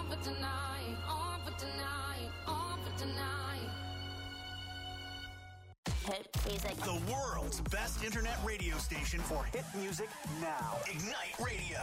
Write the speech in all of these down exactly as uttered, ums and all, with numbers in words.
on for tonight, on for tonight, on for tonight. Hit music. The world's best internet radio station for hit music now. Ignite Radio.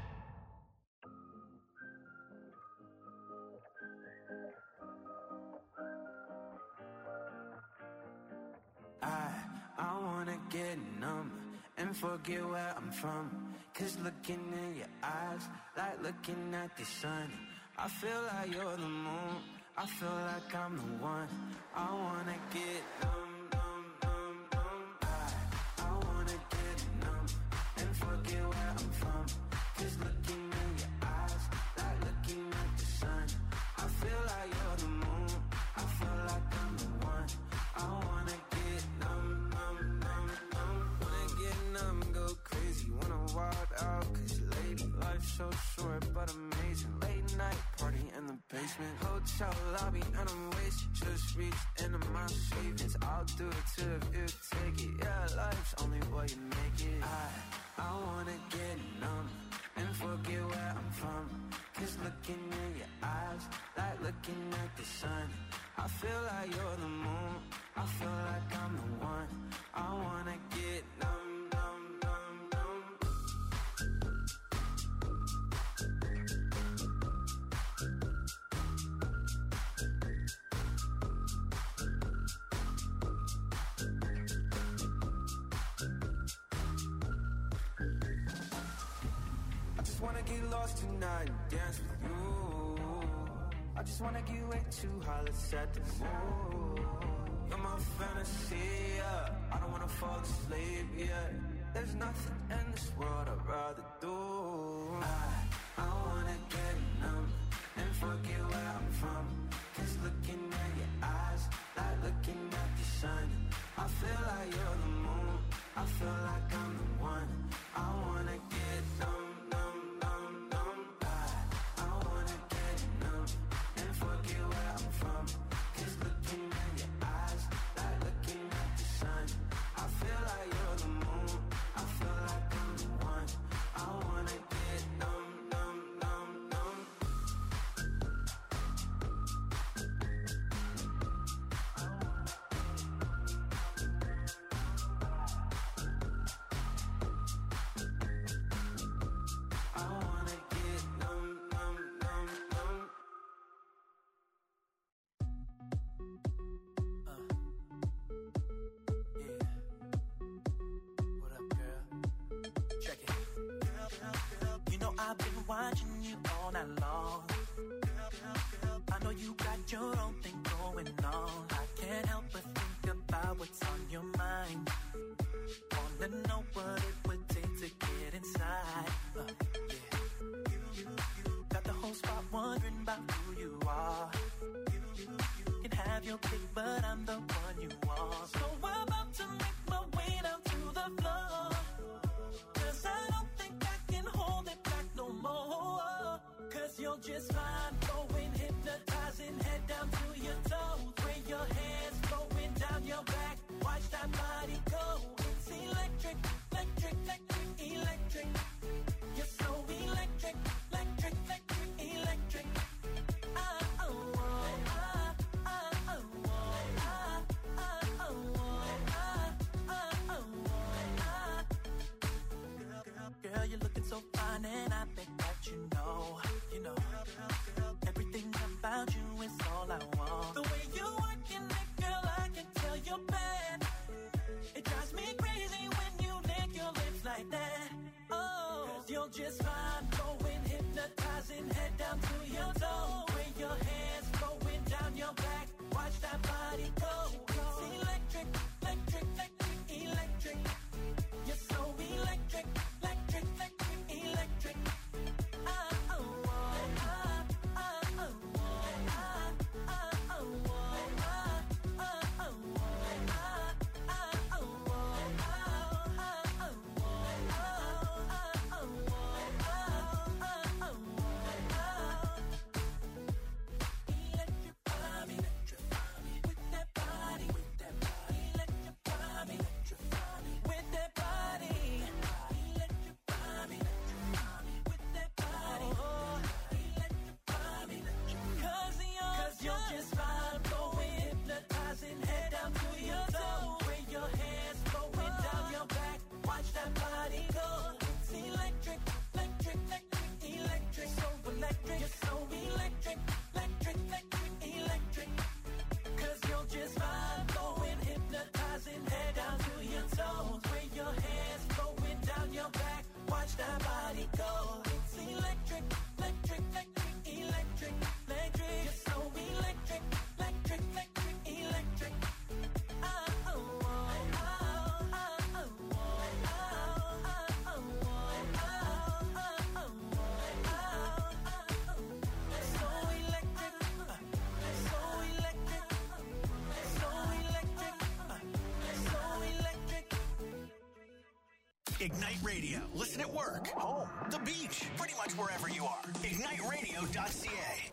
I, I wanna get numb and forget where I'm from. Cause looking in your eyes, like looking at the sun. I feel like you're the moon, I feel like I'm the one. I wanna get numb, numb, numb, numb. I, I wanna get numb and forget where I'm from. Cause looking in your eyes, like looking at the sun. I feel like you're the moon, I feel like I'm the one. I wanna get numb, numb, numb, numb. Wanna get numb, go crazy, wanna wild out. Cause lady, life's so short but amazing. Late night party in the basement, hotel lobby and I'm wasted. Just reached into my savings, I'll do it too if you take it. Yeah, life's only what you make it. I, I wanna get numb and forget where I'm from. Cause looking in your eyes, like looking at the sun. I feel like you're the moon, I feel like I'm the one. I wanna get numb, numb, numb, numb. I just wanna get lost tonight and dance with you. I just wanna get way too high, let's set the mood. You're my fantasy, yeah. I don't wanna fall asleep, yeah. There's nothing in this world I'd rather do. I, I wanna get numb and forget where I'm from. Cause looking at your eyes, like looking at the sun. I feel like you're the moon, I feel like I'm the one. I wanna get numb, numb, numb, numb. I, I wanna get numb and forget where I'm from. Cause looking at your eyes, like looking at the sun. I feel like you're the moon, I feel like I'm the one. I wanna get numb, numb, numb, numb. I wanna get numb, numb, numb, numb. Yeah. What up, girl? Check it. You know I've been watching you all night long. I know you got your own thing going on. I can't help but think about what's on your mind. Wanna know what it would take to get inside. Uh, yeah. Got the whole spot wondering about who you are. Can have your pick, but I'm the one you want. So I'm about to make my way down to the floor. Cause I don't think I can hold it back no more. Cause you're just fine, going hypnotizing, head down to your toes. Where your hands going down your back, watch that body go. It's electric, electric, electric, electric. You're so electric, electric, electric, electric. Ah, oh, oh, ah, ah, oh, oh, ah, ah, oh, oh, ah, ah, oh, oh, ah. Girl, you're looking so fine and I bet that you know, you know, everything about you is all I want. The way you working it, girl, I can tell you're bad. It drives me crazy when you lick your lips like that. Oh, cause you're just fine, going hypnotizing, head down to your toe. Where your hands going down your back, watch that body go. It's electric, electric, electric, electric. You're so electric, electric, electric, electric. Ah, oh, oh, ah, ah, oh, oh, ah, ah, oh, oh, ah, ah, oh, oh, ah, ah, oh, oh, ah, ah, oh, oh, ah, ah, oh, oh, ah, ah, oh, oh, ah. electric, electric, electric, electric. Cause you're just fine, going hypnotizing, head down to your toes. With your hands flowing down your back, watch that body go. It's electric, electric, electric, electric, electric. You're so electric, electric, electric, electric. Oh, oh, oh, oh, oh, oh, oh, oh, oh, so electric, so electric, so electric, so electric. Ignite Radio. Listen at work, home, the beach, pretty much wherever you are. ignite radio dot c a.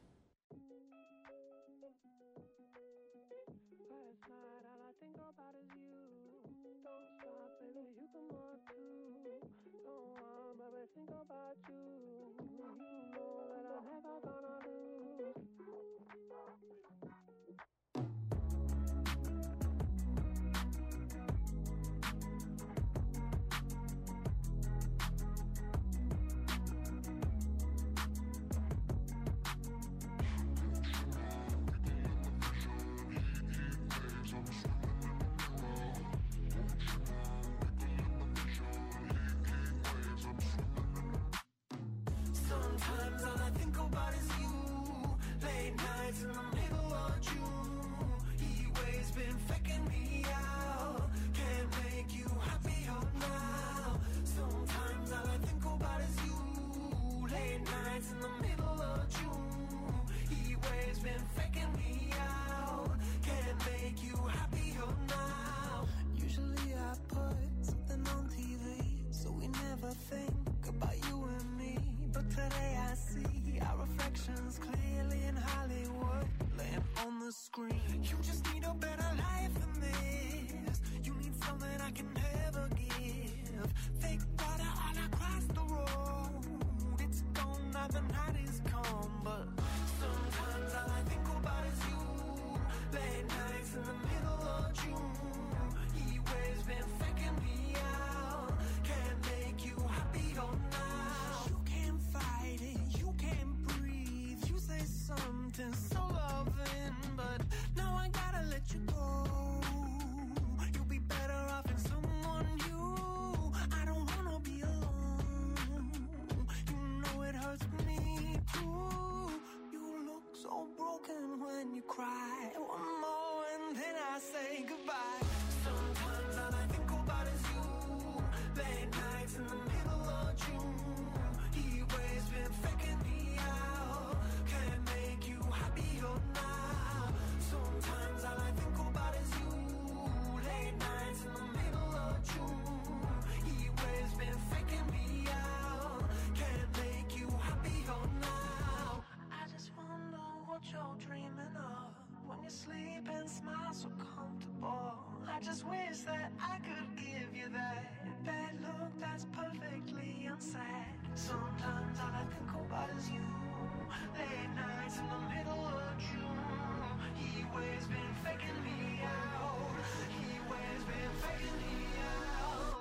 Last night, all I think about is you. Don't stop, baby, you can more too. Don't want, baby, think about you. You know that I'm never gonna lose. Sometimes all I think about is you. Late nights in the middle of June. He waves been faking me out. Can't make you happier now. Sometimes all I think about is you. Late nights in the middle of June. He waves been faking me out. Can't make you happier now. Usually I put something on T V, so we never think about you and me. But today I see our reflections clearly in Hollywood, laying on the screen. You just need a better life than this. You need something I can never give. Fake water all across the road. It's gone now, the night is come. But sometimes all I think about is you. Late nights in the middle of June. He waves been faking me out. Can't make you happier now. You can't fight it, you can't breathe. You say something so loving, but now I gotta let you go. You'll be better off in someone new. I don't wanna be alone. You know it hurts me too. You look so broken when you cry. One more and then I say goodbye. Sometimes all I think about is you. Late nights in the middle of June. He waves been faking me out. Can't make you happier now. Sometimes all I think about is you. Late nights in the middle of June. He waves been faking me out. Can't make you happier now. I just wonder what you're dreaming of when you sleep and smile so comfortable. I just wish that I could give you that bad look that's perfectly unsaid. Sometimes all I think about is you. Late nights in the middle of June. He waves been faking me out. He waves been faking me out.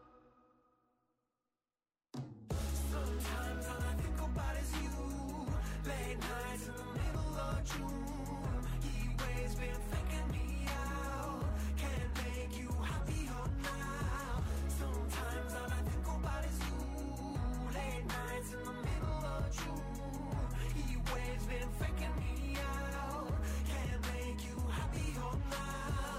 Sometimes all I think about is you. Late nights in the middle of June. He waves been faking me out. Can't make you happier now. Sometimes all I think about is you. Late nights in the middle of June. He waves been faking me out. Can't make you happier now.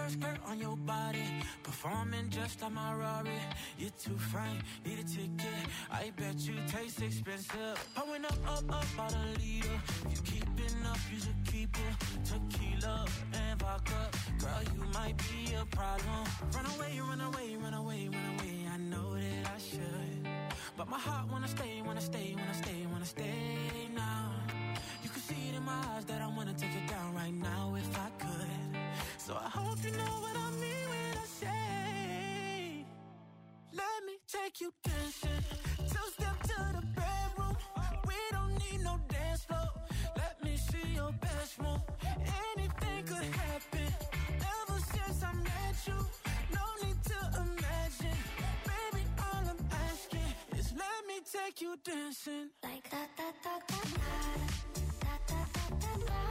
skirt, skirt on your body. Performing just like my Rari. You're too fine, need a ticket. I bet you taste expensive. Pouring up, up, up, about a liter. If you keeping up, you should keep it. Tequila and vodka. Girl, you might be a problem. Run away, run away, run away, run away. I know that I should, but my heart wanna stay, wanna stay, wanna stay, wanna stay now. You can see it in my eyes that I wanna take it down right now if I could. So I hope you know what I mean when I say, let me take you dancing. Two step to the bedroom. We don't need no dance floor. Let me see your best move. Anything could happen. Ever since I met you, no need to imagine. Baby, all I'm asking is let me take you dancing. Like da da da da da da da da da da.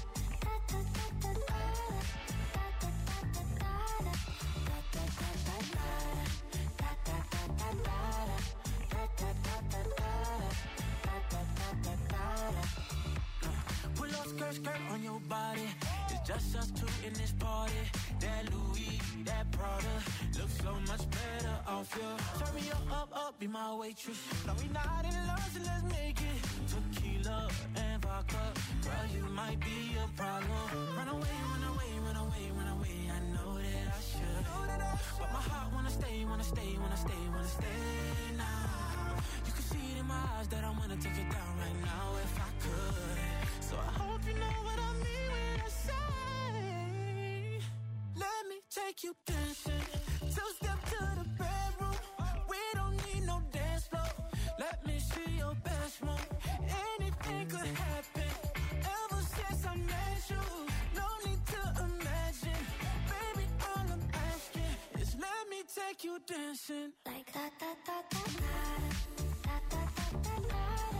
Pull up skirt, skirt on your body. It's just us two in this party. That Louis, that Prada looks so much better off you. Turn me up, up, up, be my waitress. No, we not in love, so let's make it. Tequila and vodka. Girl, you might be a problem. Run away, run away, run away, run away. I know that I should, but my heart wanna stay, wanna stay, wanna stay, wanna stay now. You can see it in my eyes that I wanna take it down right now if I could. So I hope you know what I mean when I say, let me take you dancing. Two step to the bedroom. We don't need no dance floor. Let me see your best move. Anything could happen. Ever since I met you, no need to imagine. Baby, all I'm asking is let me take you dancing. Like da da da da da da da da da.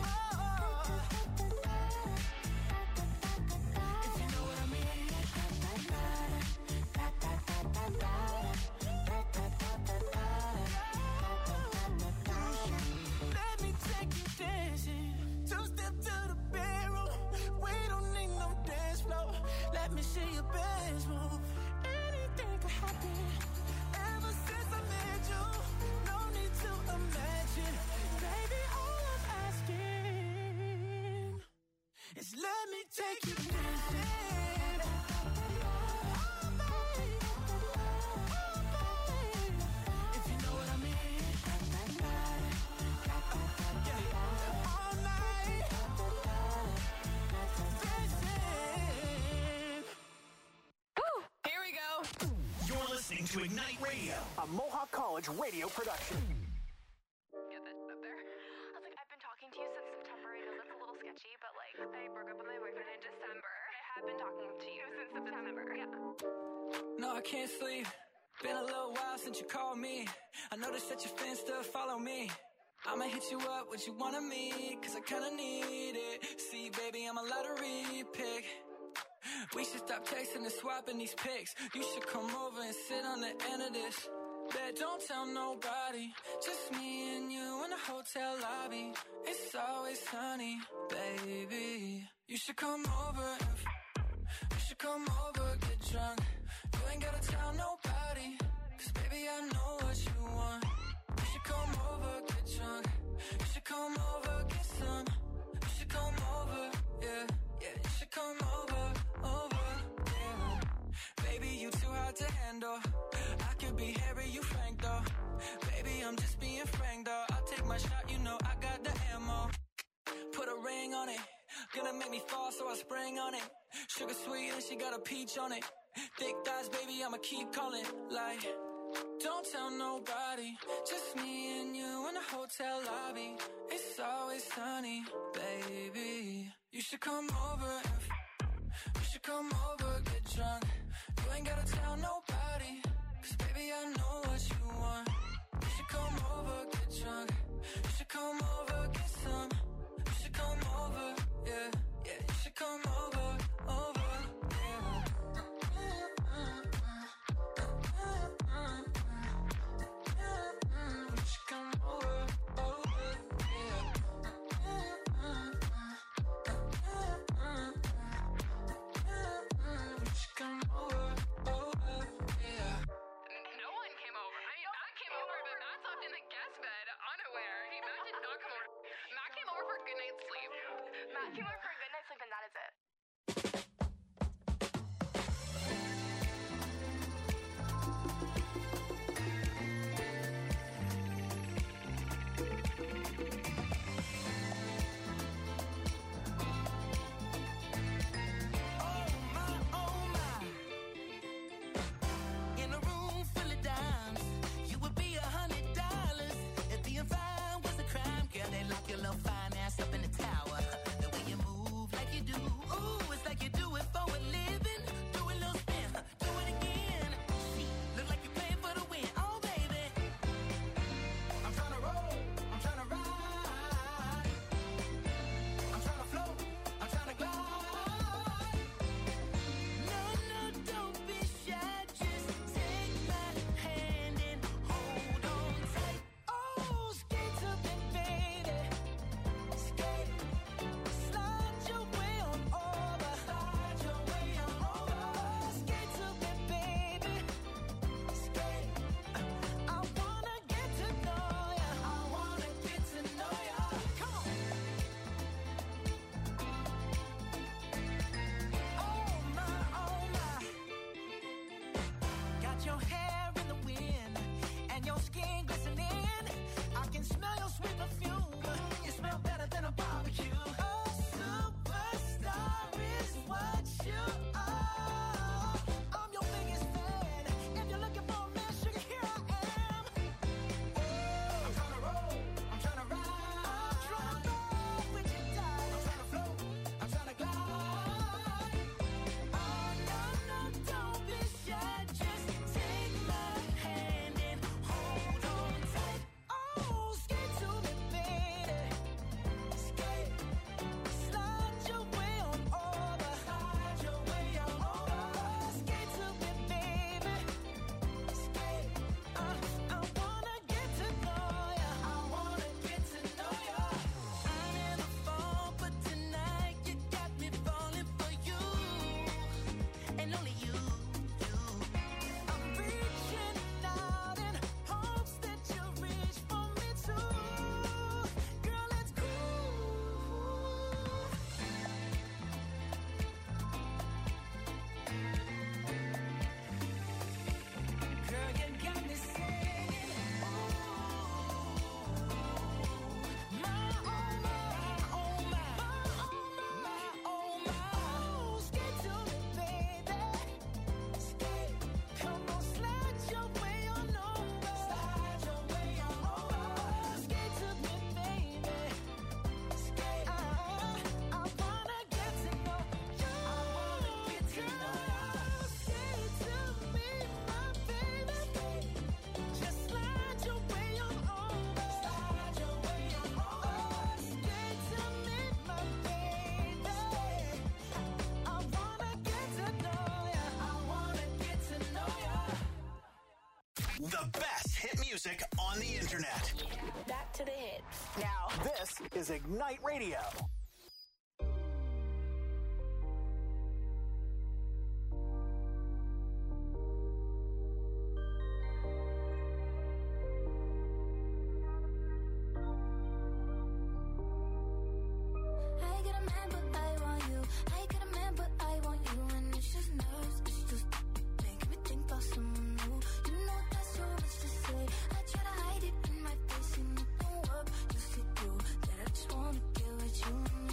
Let me take you dancing. Two step to the bedroom. We don't need no dance floor. Let me see your best move. Anything could happen. Ever since I met you, no need to imagine. Baby, all I'm asking is let me take you dancing. Oh, babe. Oh, babe. If you know what I mean. Yeah. All night. Dancing. Woo! Here we go. You're listening to Ignite Radio, a Mohawk College radio production. Get that up there. I was like, I've been talking to you since September. I know that's a little sketchy, but like, I broke up with my boyfriend in December. I have been talking to you since September. Yeah. No, I can't sleep. Been a little while since you called me. I noticed that your fans still follow me. I'ma hit you up, what you want of me, cause I kinda need it. See, baby, I'm a lottery pick. We should stop texting and swapping these pics. You should come over and sit on the end of this. Bet don't tell nobody, just me and you in the hotel lobby. It's always sunny, baby. You should come over if, you should come over, get drunk. You ain't gotta tell nobody, cause baby I know what you want. You should come over, get drunk. You should come over, get some. You should come over, yeah, yeah. You should come over, over, yeah. Baby, you too hard to handle. I could be Harry, you Frank though. Baby, I'm just being frank though. I'll take my shot, you know I got the ammo. Put a ring on it, gonna make me fall, so I spring on it. Sugar sweet and she got a peach on it. Thick thighs, baby, I'ma keep calling. Like, don't tell nobody, just me and you in the hotel lobby. It's always sunny, baby. You should come over if, you should come over, get drunk. You ain't gotta tell nobody, cause baby I know what you want. You should come over, get drunk. You should come over, get some. You should come over, yeah, yeah. You should come over, over, yeah. You should come over, over, yeah. You should come over, over, a good night's sleep. Matt came over for a good night's sleep, and that is it. Up in the tower, the way you move like you do, ooh, it's like you do it for a living. Do a little spin, do it again. Look like you playing for the win, oh baby. I'm tryna roll, I'm tryna ride, I'm tryna float, I'm tryna glide. No, no, don't be shy, just take my hand and hold on tight. Oh, skate to me, baby. Slide your way on over. Slide your way on over. Skate to me, baby. Skate. I wanna get to know ya. I wanna get to know ya. Come on. Oh my, oh my. Got your hair in the wind and your skin glistening. I can smell your sweet perfume. You smell better than a barbecue. A superstar is what you are. I'm your biggest fan. If you're looking for a man, sugar, here I am. I'm tryna roll, I'm tryna ride, I'm tryna roll with you tight. I'm tryna float, I'm tryna glide. Oh no, no, don't be shy. Just take my hand and hold on tight. Oh, skate to me, baby. Skate. Slide your way on over. Slide your way on over. Skate to me, baby. Skate. Uh, I wanna get to know ya. I wanna get to know ya. I never fall, but tonight you got me falling for you. And only you, you. I'm reaching out in hopes that you reach for me too. Girl, it's cool. Girl, you got me singing. My, oh my, oh my, my, oh my, oh, skate to me, baby. Skate. Come on, slide your way on over. Slide your way on over. Skate to me, baby. Skate. I, I wanna get to know you. I wanna get to know you. Skate to me, my baby. Just slide your way on over. Slide your way on over. Skate to me, my baby. I wanna get to know ya. I wanna get to know ya. The best hit music on the internet. Back to the hits. Now, this is Ignite Radio. I get a man, but I want you. I get a man, but I want you. And it's just nerves, it's just making me think about someone new. You know that's so much to say. I try to hide it in my face, and it don't work. You see through that I just wanna get with you.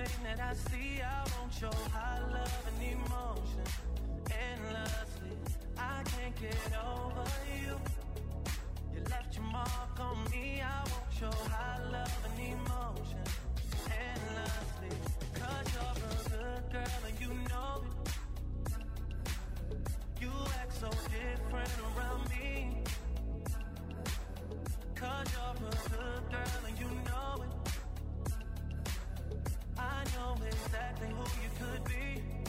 everything that I see, I want your high love and emotion endlessly. I can't get over you. You left your mark on me. I want your high love and emotion endlessly. Cause you're a good girl and you know it. You act so different around me. Cause you're a good girl and you know it. I know exactly who you could be.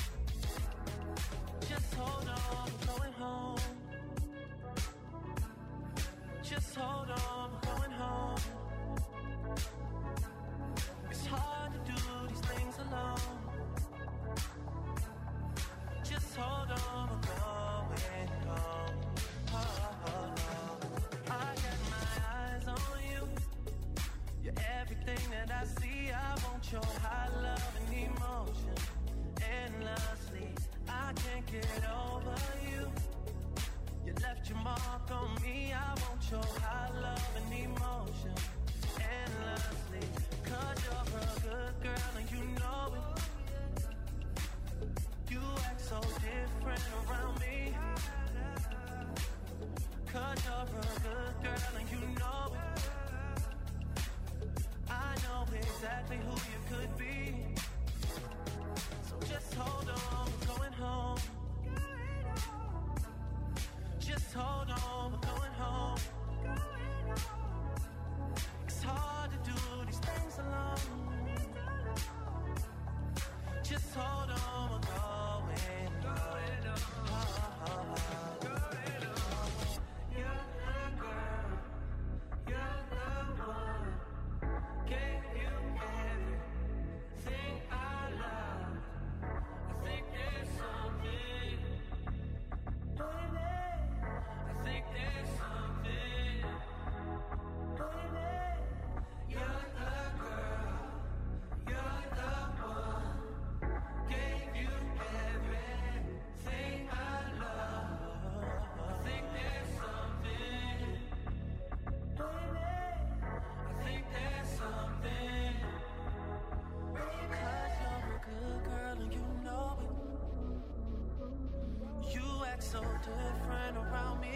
Just hold on, we're going home. Just hold on, we're going home. It's hard to do these things alone. Just hold on, we're going home. Oh, oh, oh. I got my eyes on you. You're everything that I see. I want your high love and emotion endlessly. I can't get over you. You left your mark on me. I want your high love and emotion endlessly. Cause you're a good girl and you know it. You act so different around me. Cause you're a good girl and you know it. I know exactly who you could be. So just hold on, we're going home. Just hold on, we're going home. It's hard to do these things alone. Just hold on, we're going home. Oh, oh, oh. You're the girl, you're the one. Gave you everything I love. I think there's something, baby. I think there's something, baby. You're the girl, you're the one. Gave you everything I love. I think there's something, baby. I think there's something. Cause you're a good girl and you know it. You act so different around me.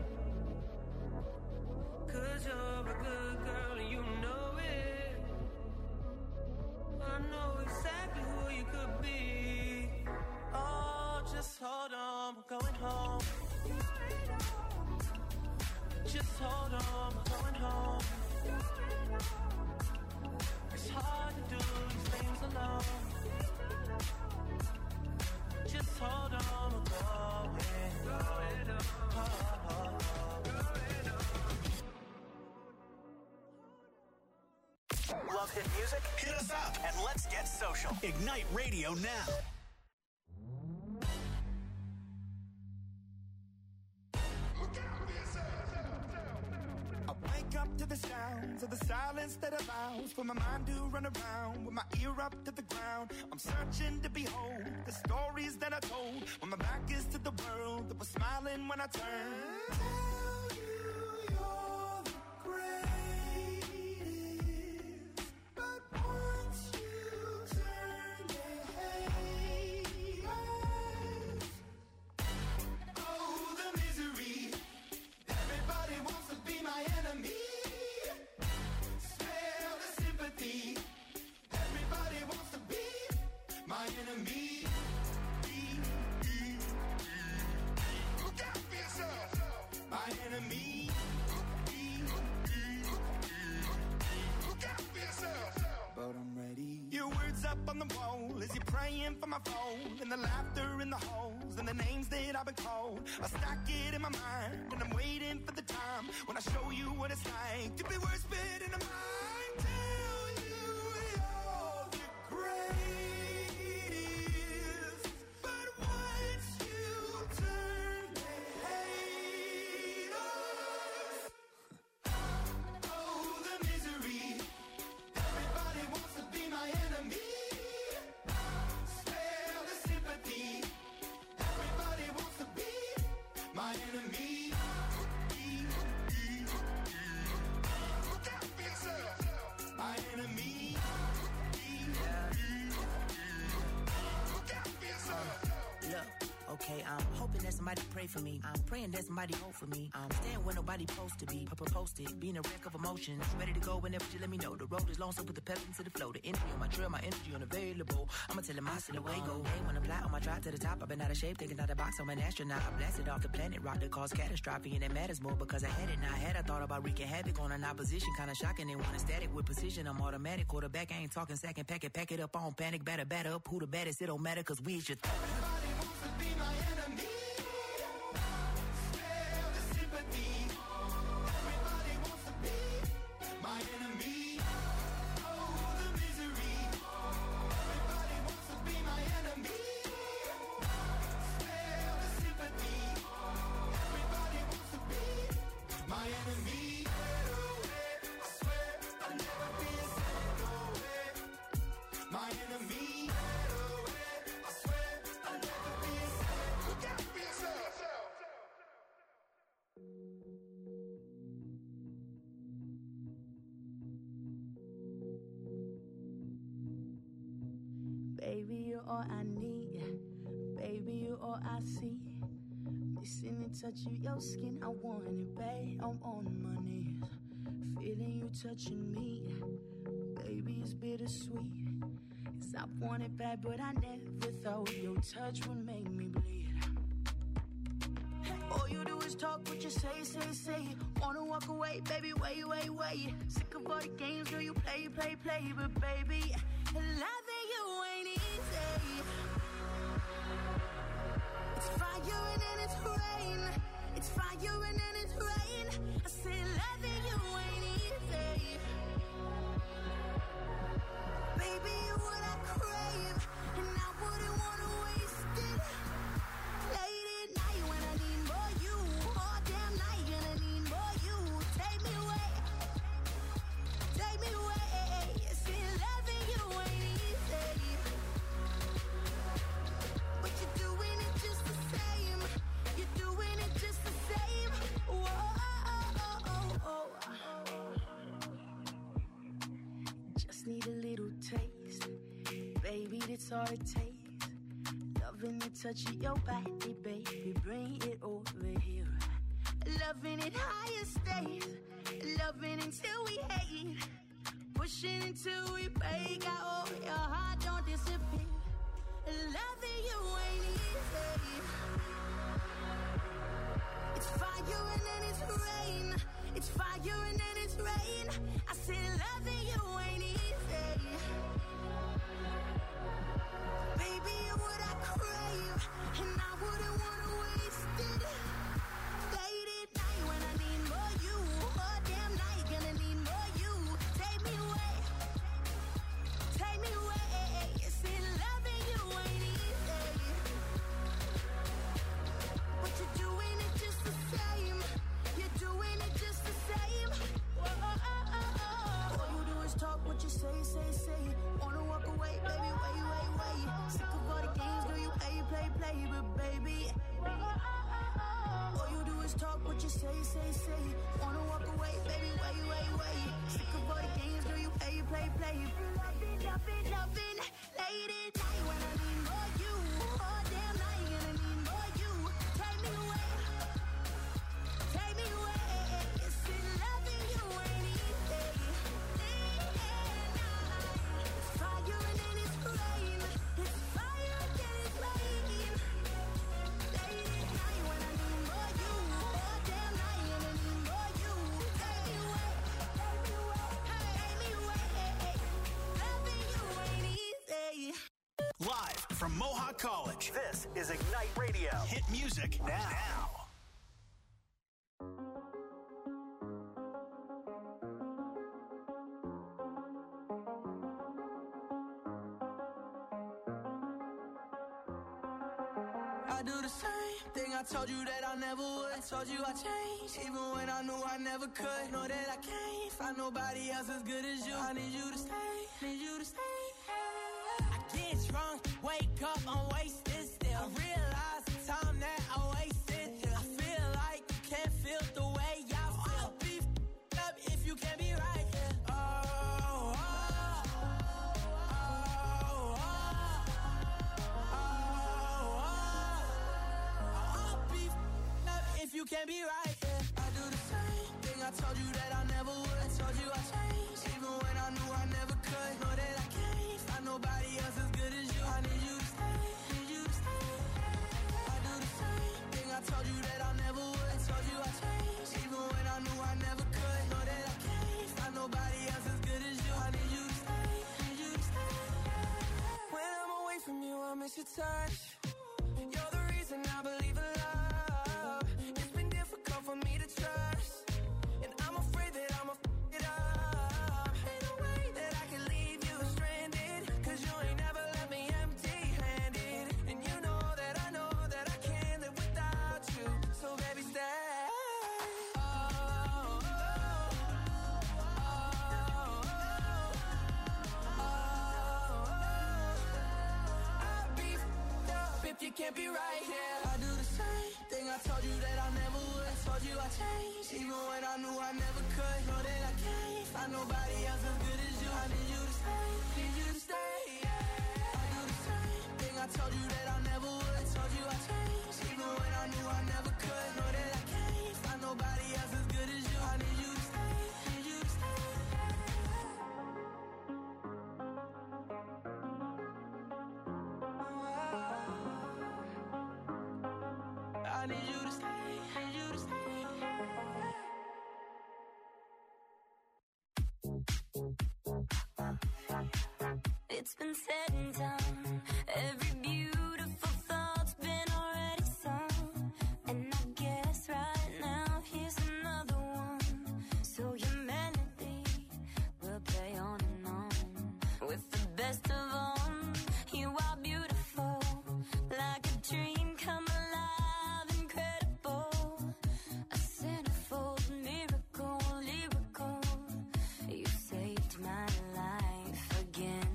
Cause you're a good girl and you know it. I know exactly who you could be. Oh, just hold on, we're going home. Just hold on, we're going home. It's hard to do these things alone. Just hold on, we're going home. Oh, oh, oh. Love hit music? Hit us up and let's get social. Ignite Radio now. I wake up to the sounds of the silence that allows for my mind to run around with my ear up to the ground. I'm searching to behold the stories that I told when my back is to the world that was smiling when I turned. Tell you you're the greatest, but once you turn they hate us. Oh, the misery. Everybody wants to be my enemy. Smell the sympathy. Everybody wants to be my enemy. Look out for yourself. My enemy. Look out for yourself. But I'm ready. Your words up on the wall as you're praying for my phone, and the laughter in the halls and the names that I've been called. I stack it in my mind and I'm waiting for the time when I show you what it's like to be worse fit in a mind. Tell you you're the greatest, but once you turn they hate us. Oh, the misery. Everybody wants to be my enemy. Spare the sympathy. Everybody wants to be my enemy. Look out for yourself. My somebody pray for me. I'm praying that somebody hope for me. I'm staying where nobody supposed to be. Papa posted, being a wreck of emotions. Ready to go whenever you let me know. The road is long, so put the pep into the flow. The energy on my trail, my energy unavailable. I'ma tell him I see the way go. Hey, when I'm fly on my drive to the top, I've been out of shape, taking out the box. I'm an astronaut. I blasted off the planet, rock that caused catastrophe, and it matters more because I had it. Now I had I thought about wreaking havoc on an opposition, kinda shocking. They want a static with precision. I'm automatic, quarterback. I ain't talking second pack it, pack it up on panic, batter, batter up. Who the baddest? It don't matter, cause we should. Everybody wants to be my enemy. Spare the sympathy. Everybody wants to be my enemy. Oh, the misery. Everybody wants to be my enemy. Spare the sympathy. Everybody wants to be my enemy. I swear I'll never be a no way. My enemy. I swear I'll never be a look out for yourself. Baby, you're all I need. Baby, you're all I see. Missing the touch of your skin, I want it, babe. I'm on my knees, feeling you touching me. Baby, it's bittersweet. Cause I want it bad, but I never thought your touch would make me bleed. All you do is talk what you say, say, say. Wanna walk away, baby, wait, wait, wait. Sick of all the games, girl, you play, play, play. But baby, loving you ain't easy. It's fire and then it's rain. It's fire and then it's rain. I say loving you ain't easy. Baby, you're what I crave, and I wouldn't wanna waste it. Late at night when I need more you, all damn night gonna need more you. Take me away, take me away. See, loving you ain't easy, but you're doing it just the same. You're doing it just the same. Whoa, oh, oh, oh. Just need a little taste, baby, that's all it takes. Loving the touch of your body, baby, bring it over here. Loving it higher stays, loving until we hate. Pushing until we break out, oh, your heart don't disappear. Loving you ain't easy. It's fire and then it's rain. It's fire and then it's rain. I said loving you ain't easy. Baby, you're what I crave, and I wouldn't wanna waste it. Late at night when I need more you, all damn night gonna need more you. Take me away, take me away. See, loving you ain't easy, but you're doing it just the same. You're doing it just the same. Whoa, oh, oh, oh. All you do is talk what you say, say, say. Wanna walk away, baby, wait, wait, wait. Sick of all the games, girl, you play, play, play. But baby, all you do is talk what you say, say, say. Wanna walk away, baby, wait, wait, wait. Sick of all the games, girl, you play, play, play. Loving, loving, loving. Late at night when I need more you, all damn night gonna need more you. Take me away, take me away. It's loving you ain't easy. It's fire and then it's rain. It's fire and then it's rain. Late at night when I need more you, all damn night gonna need more you. Take me away, take me away, take me away. Loving you ain't easy. Live from Mohawk College, this is Ignite Radio. Hit music now. I do the same thing I told you that I never would. I told you I changed, even when I knew I never could. Know that I can't find nobody else as good as you. I need you to stay, need you to stay. I get drunk, wake up, I'm wasted still. I realize the time that I wasted here. I feel like you can't feel the way I feel. I'll be f***ed up if you can't be right here. Oh, oh, oh, oh, oh, oh. I'll be you can't be right, yeah. I do the same thing I told you that I never would. I told you I changed, even when I knew I never could. Know that I can't find nobody else as good as you. I need you to stay, need you to stay. I do the same thing I told you that I never would. I told you I changed, even when I knew I never could. Know that I can't find nobody else as good as you. I need you to stay, need you to stay. When I'm away from you, I miss your touch. You're the reason I believe in love. It's been difficult for me to trust, and I'm afraid that I'ma f*** it up. Ain't no way that I can leave you stranded, cause you ain't never left me empty-handed. And you know that I know that I can't live without you. So baby, stay. Oh, oh, oh, oh, oh, oh. I'll be f***ed up if you can't be right here. I do the same thing I told you that I never would. I told you I changed, even when I knew I never could. Know that I can't find nobody else as good as you. I need you to stay, need you to stay, yeah. I do the same thing I told you that I never would. I told you I changed, even when I knew I never could. Know that I can't find nobody else as good as you. I need you to stay, need you to stay. I need you to stay, need you to stay. It's been said and done. Every beautiful thought's been already sung. And I guess right now here's another one. So your melody will play on and on. With the best of them, you are beautiful. Like a dream come alive, incredible. A centerfold miracle, lyrical. You saved my life again.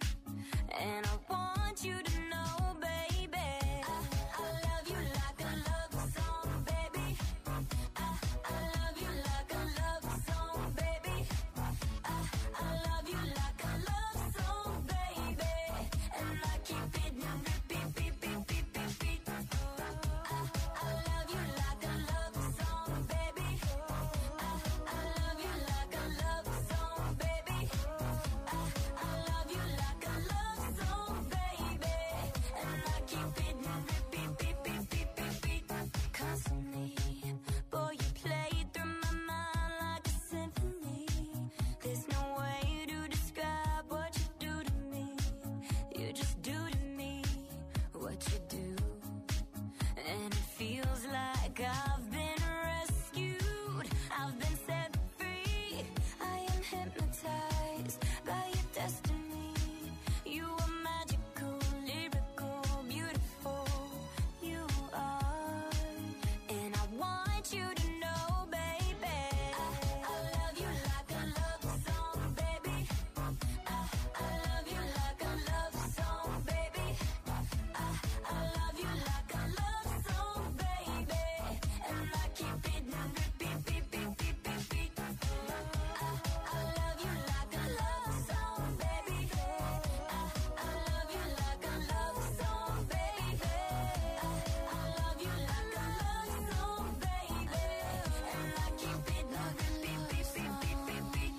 And I want you to know, baby, I, I love you like a love song, baby. I, I love you like a love song, baby. I, I love you like a love song, baby. And I keep it on repeat, beat, beat, beat, beat, beat. I, I love you like a love song, baby. I, I love you like a love song, baby. I, I love you like a love song, baby. And I keep it on repeat, beat, beat, beat, beat, beat. Constantly, boy, you play through my mind like a symphony. There's no way to describe what you do to me. You just do to me what you do. And it feels like I've been rescued. I've been set free. I am hypnotized by your destiny. You are magical, lyrical, beautiful. You are. And I want you to know, baby, I, I love you like a love song, baby. I, I love you like a love song, baby. I, I love you like a love song, baby. And I keep it on repeat, beat, beat, beat, beat, beat. I, I love you like a love song, baby. I, I love you like a love song, baby. I, I love you like a love song, baby. And I keep it on repeat, beat, beat, beat, beat, beat.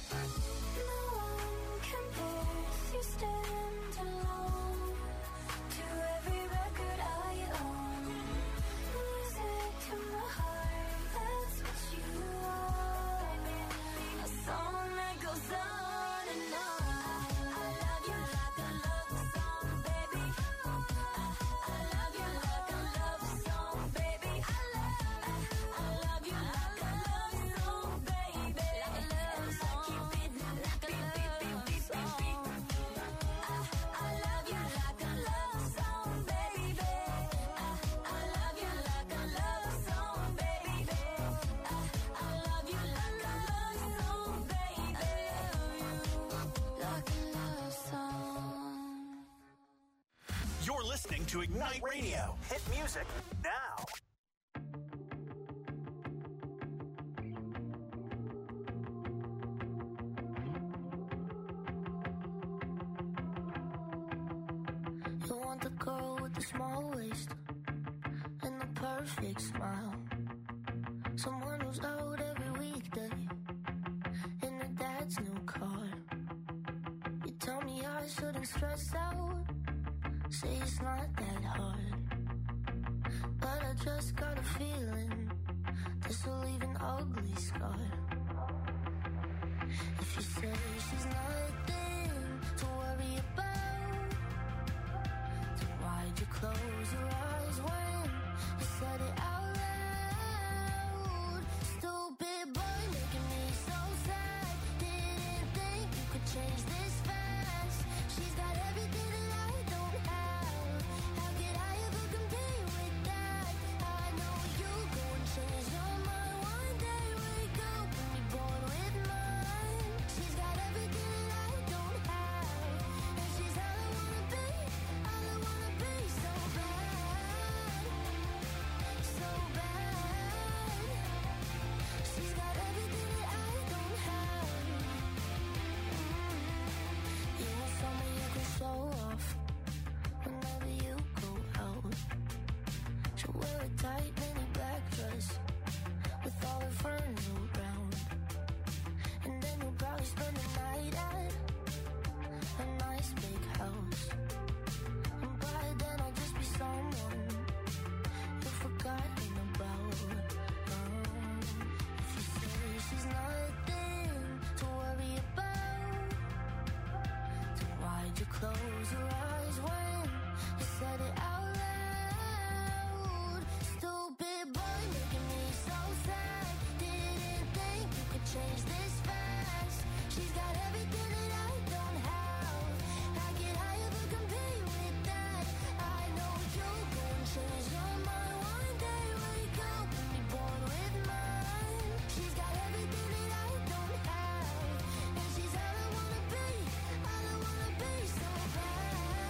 No one compares, you stand alone to every record I own. Music to my heart, that's what you are. A song that goes on and on. I love you like a love song, baby. I, I love you like a love song, baby. I love, I love you like a love song, baby. And I keep it like a beat, beat, beat, beat, beat, beat. I, I love you like a love song, baby. I, I love you like a love song, baby. I, I love you like a love song, baby. Like a love song. You're listening to Ignite Radio. Hit music now. You want the girl with the small waist and the perfect smile. shouldn't stress out. Say it's not that hard, but I just got a feeling this will leave an ugly scar. If you say she's nothing to worry about, then why'd you close your eyes when you said it out loud? Stupid boy making me so sad. Didn't think you could change this fast. She's got everything that I don't have. How could I ever compete with that? I know you go and change your mind one day. Wake up and be born with mine. She's got everything that I don't have, and she's all I wanna be, all I wanna be. So bad, so bad. She's got everything that I don't have. You want someone you can show off whenever you go out. She'll wear a tight mini black dress with all her friends around, and then you'll probably spend the night at a nice big house. And by then I'll just be someone you've forgotten about. Um, if you say she's nothing to worry about, then why'd you close your eyes when you said it out loud? Stupid boy making me so sad. Didn't think you could change this fast. She's got everything that I don't have. How could I ever compete with that? I know you'll go and change your mind one day. Wake up and be born with mine. She's got everything that I don't have, and she's all I wanna be, all I wanna be. So bad,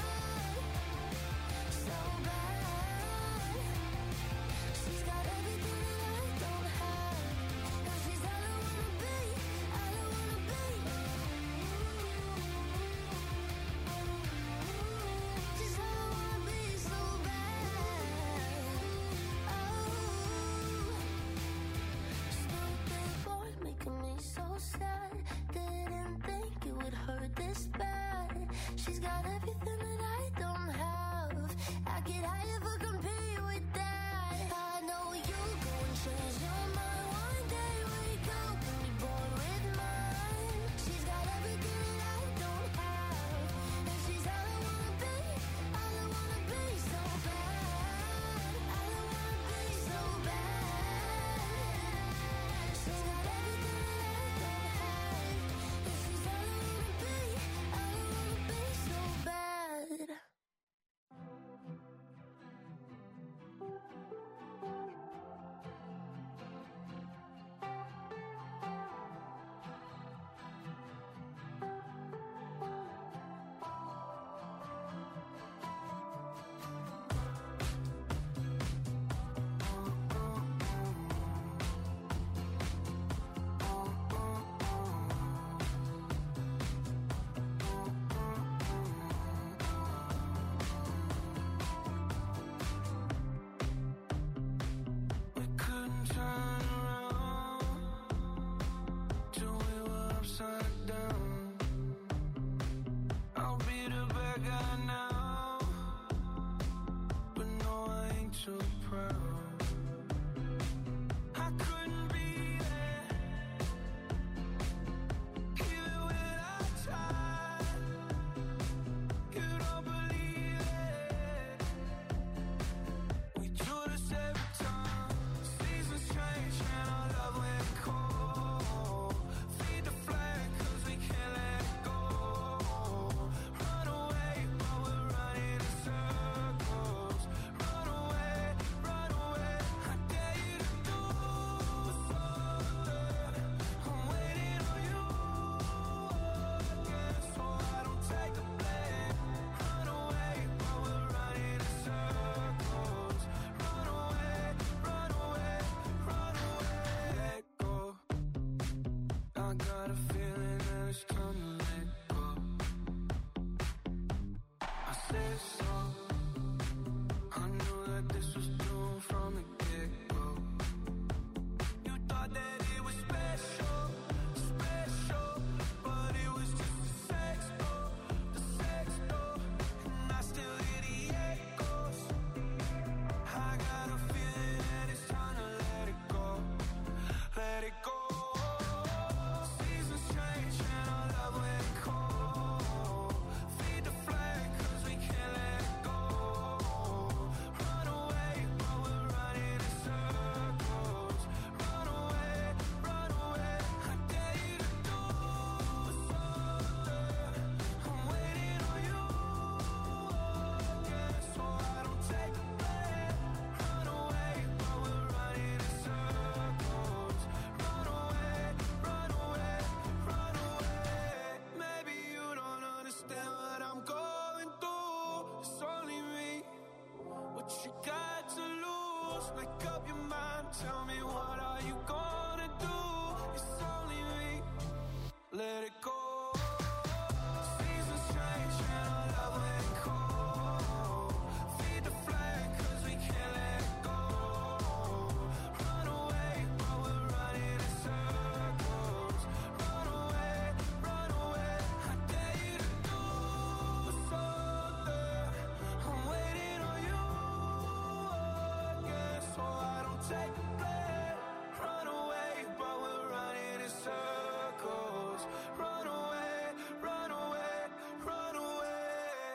close, make up your mind. Tell me, what are you gonna do? It's only me. Let it go. Seasons change and our love ain't cold. Feed the flag, cause we can't let it go. Run away, but we're running in circles. Run away, run away. I dare you to do something. I'm waiting on you again, so I don't take the blame. Run away, but we're running in circles. Run away, run away, run away.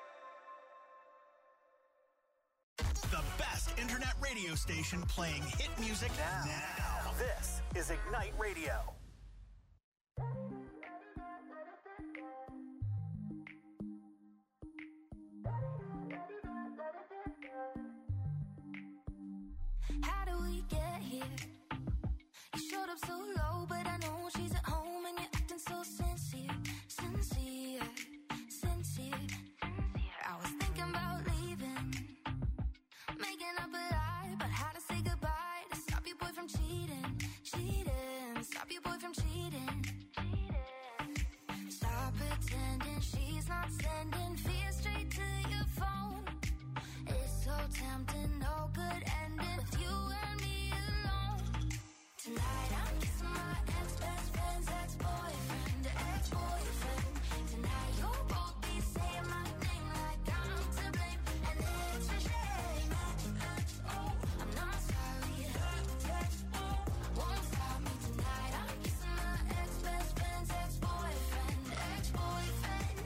The best internet radio station playing hit music now. now. This is Ignite Radio. How do we get here? You showed up so low, but I know she's at home and you're acting so sincere, sincere, sincere. I was thinking about leaving, making up a lie about how to say goodbye to stop your boy from cheating, cheating, stop your boy from cheating. Stop pretending she's not sending fear straight to your phone. It's so tempting, no good ending with you and me alone. Tonight I'm kissing my ex-best friend's ex-boyfriend, ex-boyfriend. Tonight you'll both be saying my name like I'm to blame, and it's a shame. I'm not sorry, won't stop me tonight. I'm kissing my ex-best friend's ex-boyfriend, ex-boyfriend.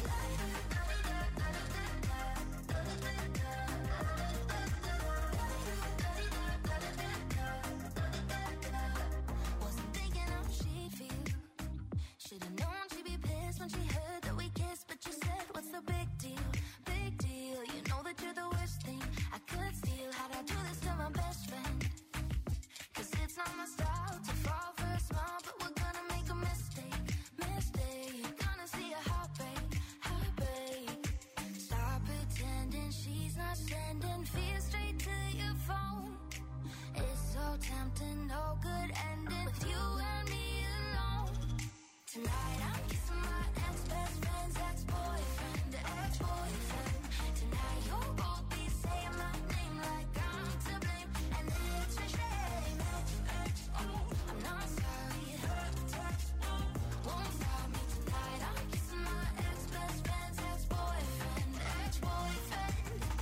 Wasn't thinking how she'd feel. Should've known she'd be pissed when she heard that we kissed. But you said, what's the big deal? Big deal. You know that you're the worst thing I could steal. How'd I do this to my best friend? Cause it's not my style to fall for a smile, but we're gonna make a mistake, mistake. Gonna see a heartbreak, heartbreak. Stop pretending she's not sending fear straight to your phone. It's so tempting, no good ending with you and me alone. Tonight I'm kissing my ex-best friend's ex-boyfriend, ex-boyfriend. Tonight you'll both be saying my name like I'm to blame, and it's a shame. I'm not sorry, won't stop me tonight. I'm kissing my ex-best friend's ex-boyfriend, ex-boyfriend.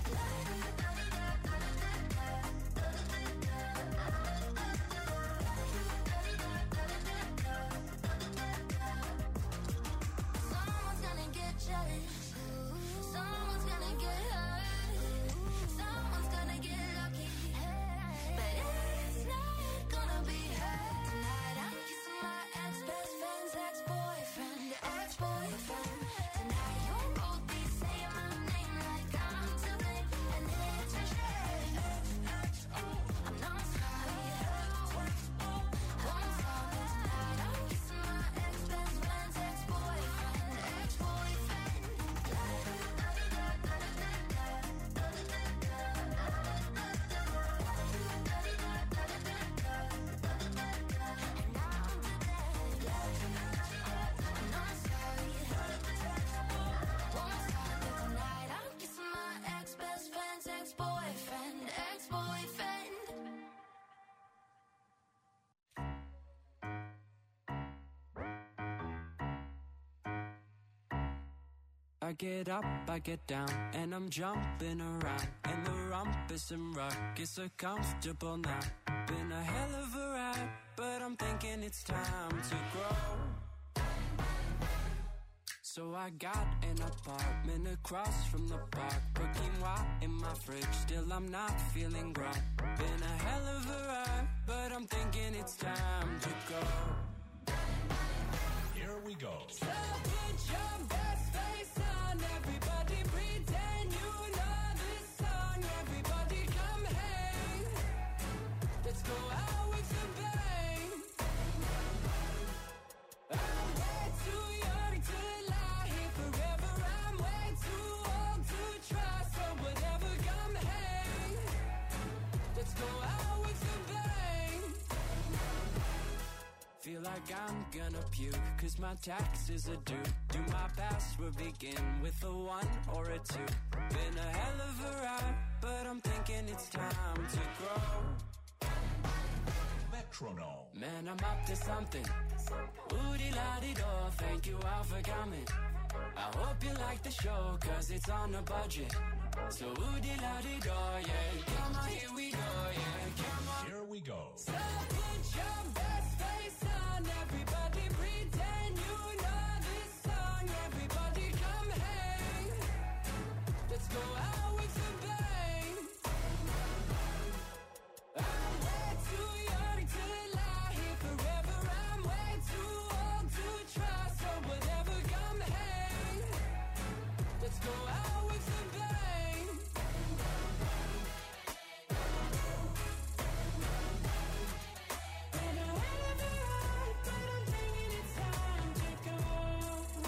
Someone's gonna get jealous, someone's gonna get hurt, someone's gonna get lucky, but it's not gonna be her. Tonight I'm kissing my ex-best friend's ex-boyfriend, ex-boyfriend. Tonight you'll both be saying my name like I'm to blame, and it's a shame. I'm not sorry, won't stop me tonight. I'm kissing my ex-best friend's ex-boyfriend, ex-boyfriend. I'm not sorry, won't stop me tonight. I'm kissing my ex-best friend's ex-boyfriend, ex-boyfriend. I get up, I get down, and I'm jumping around. And the rumpus and ruckus so comfortable now. Been a hell of a ride, but I'm thinking it's time to grow. So I got an apartment across from the park. Put quinoa in my fridge, still I'm not feeling right. Been a hell of a ride, but I'm thinking it's time to go. Here we go. So put your best face on, everybody pretend you know this song. Everybody come hang, let's go out with a bang. I'm way too young to lie here forever. I'm way too old to try, so whatever, come hang, let's go like I'm gonna puke, cause my taxes are due. Do my password begin with a one or a two? Been a hell of a ride, but I'm thinking it's time to grow. Metronome. Man, I'm up to something. Woody-la-di-do, thank you all for coming. I hope you like the show, cause it's on a budget. So woody-la-di-do, yeah. Come on, here we go, yeah. Come on. Here we go. So put your best face on, everybody pretend you know this song. Everybody come hang. Let's go out with a bang. I'm way too young to lie here forever. I'm way too old to try. So whatever, come hang. Let's go out with a bang. Been a hell of a ride, but I'm thinking it's time to go.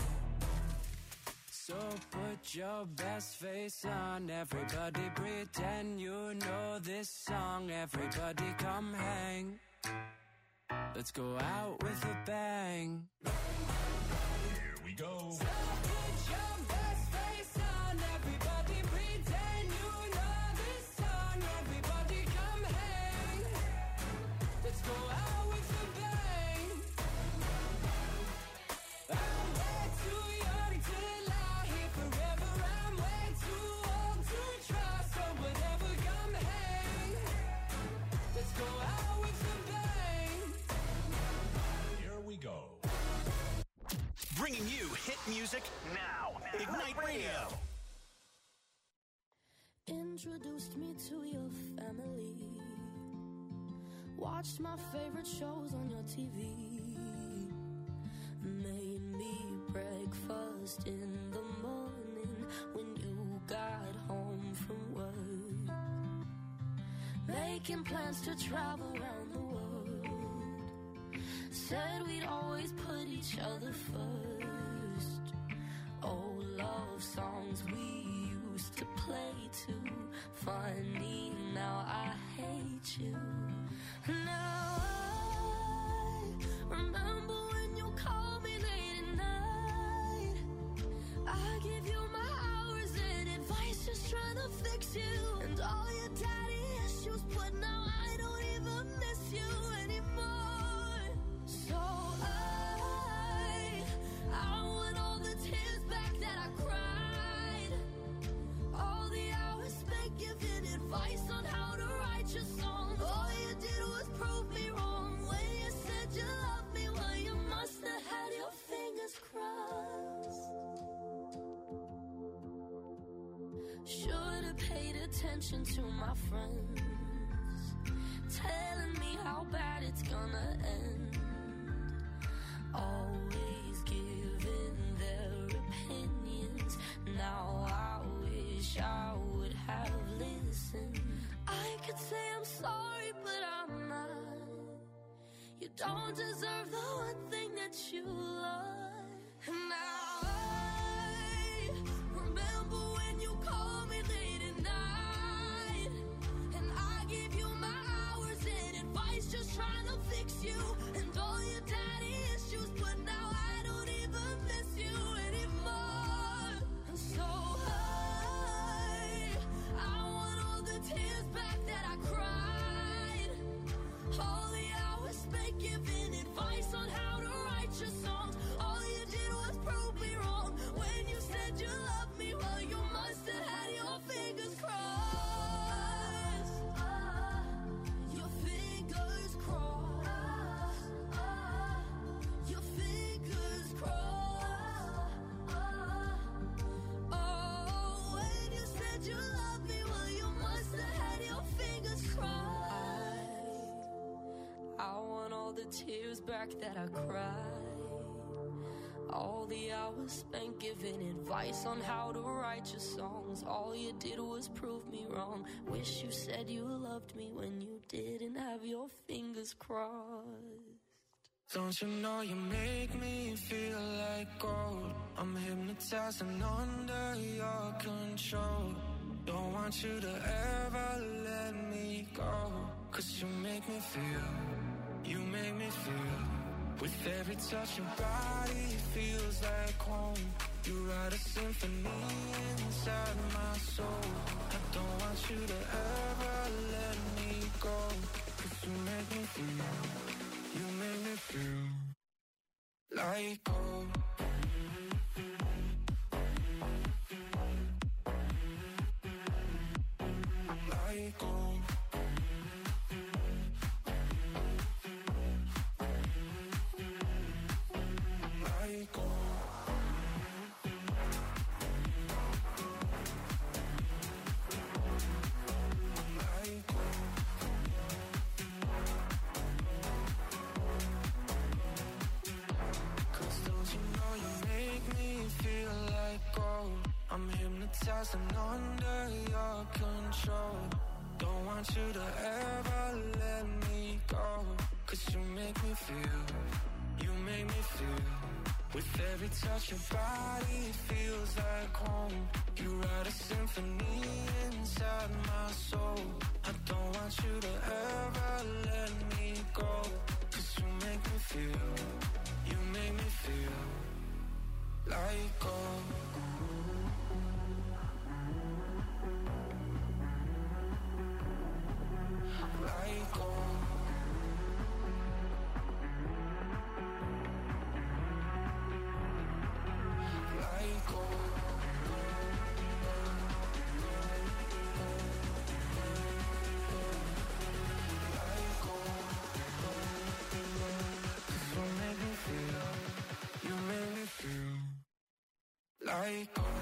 So put your best face on, everybody pretend you know this song. Everybody come hang. Let's go out with a bang. Here we go. So put your best face on, everybody pretend you know this song. Everybody come hang. Let's go out with a bang. I'm way too young to lie here forever. I'm way too old to try. So whatever, come hang. Let's go out with a bang. Here we go. Bringing you hit music now. Ignite Radio. Introduced me to your family. Watched my favorite shows on your T V. Made me breakfast in the morning when you got home from work. Making plans to travel around the world. Said we'd always put each other first. Old love songs we used to play too. Funny, now I hate you. Now I remember when you called me late at night. I give you my hours and advice, just trying to fix you. And all your daddy issues, but now I don't even miss you anymore. So I, I want all the tears back that I cried. All the hours spent giving advice on how to write your songs. All you did was prove me wrong. When you said you loved me, well, you must have had your fingers crossed. Should've paid attention to my friends, telling me how bad it's gonna end. Always giving their opinions. Now I wish I would have listened. I could say I'm sorry, but I'm not. You don't deserve the one thing that you love. And now I remember when you called me late at night. And I gave you my hours and advice, just trying to fix you. And all your daddy issues, but now I don't even miss you anymore. And so I, I want all the tears back that I cried. All the hours spent giving advice on how to write your songs. All you did was prove me wrong. When you said you loved me, well, you must have had your fingers crossed. Your fingers crossed. Your fingers crossed. Oh, when you said you loved me, well, you must have had your fingers crossed. I want all the tears back that I cried. All the hours spent giving advice on how to write your songs. All you did was prove me wrong. Wish you said you loved me when you didn't have your fingers crossed. Don't you know you make me feel like gold? I'm hypnotized and under your control. Don't want you to ever let me go. Cause you make me feel, you make me feel With every touch your body feels like home. You write a symphony inside my soul. I don't want you to ever let me go. Cause you make me feel, you make me feel like home. Like home. Like home. I'm hypnotized and under your control. Don't want you to ever let me go. Cause you make me feel, you make me feel. With every touch your body feels like home. You write a symphony inside my soul. I don't want you to ever let me go. Cause you make me feel, you make me feel like home. Like home. Like home. Like home. You make me feel, you make me feel like home.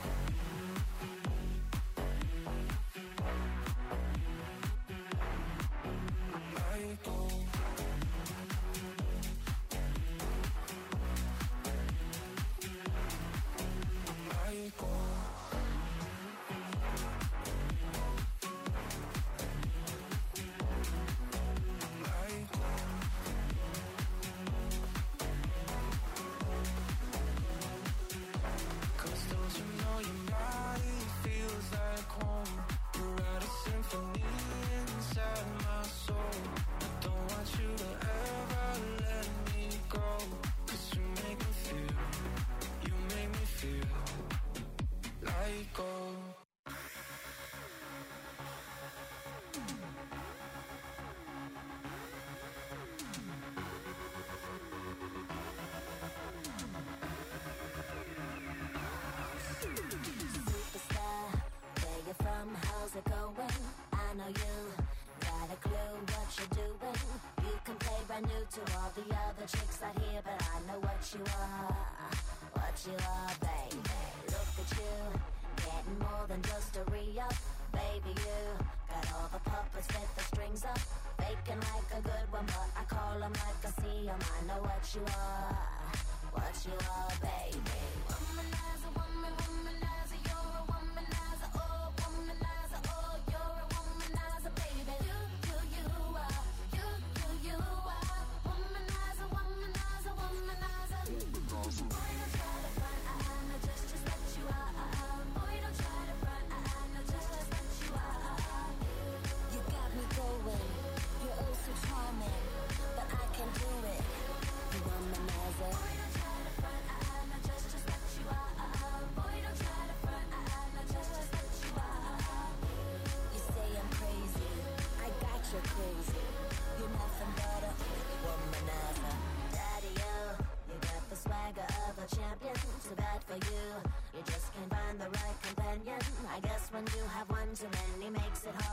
How's it going? I know you got a clue what you're doing. You can play brand new to all the other chicks out here, but I know what you are, what you are, baby. Look at you, getting more than just a re-up. Baby, you got all the puppets with the strings up, faking like a good one, but I call them like I see them. I know what you are, what you are, baby. Womanizer, woman, womanizer, you're a womanizer, oh, womanizer, oh, you're a womanizer, baby. You, you, you are, you, you, you are, womanizer, womanizer, womanizer. Boy, don't try to front, I, I know just, just what you are. Boy, don't try to front, I, I know just, just what you are. You got me going, you're oh so charming, but I can do it. You womanizer. Boy, don't try to front, I, I know just, just what you are. Boy, don't try to front, I, I know just, just what you are. You say I'm crazy, I got you crazy. You're nothing but a womanizer. Daddy-o, you got the swagger of a champion. Too bad for you, you just can't find the right companion. I guess when you have one too many makes it hard